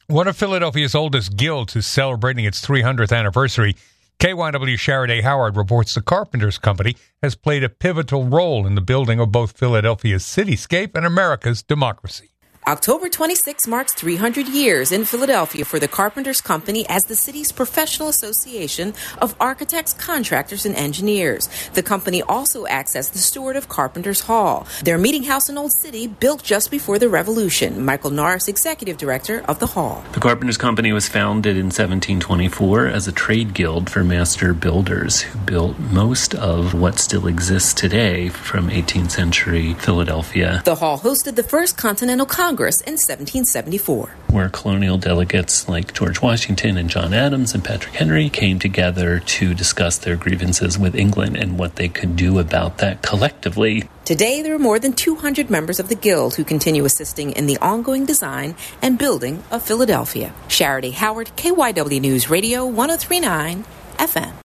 One of Philadelphia's oldest guilds is celebrating its 300th anniversary. KYW Shara Howard reports the Carpenters Company has played a pivotal role in the building of both Philadelphia's cityscape and America's democracy. October 26 marks 300 years in Philadelphia for the Carpenters Company as the city's professional association of architects, contractors, and engineers. The company also acts as the steward of Carpenters Hall, their meeting house in Old City built just before the Revolution. Michael Norris, executive director of the hall. The Carpenters Company was founded in 1724 as a trade guild for master builders who built most of what still exists today from 18th century Philadelphia. The hall hosted the first Continental Congress in 1774, where colonial delegates like George Washington and John Adams and Patrick Henry came together to discuss their grievances with England and what they could do about that collectively. Today, there are more than 200 members of the Guild who continue assisting in the ongoing design and building of Philadelphia. Shara Howard, KYW News Radio 103.9 FM.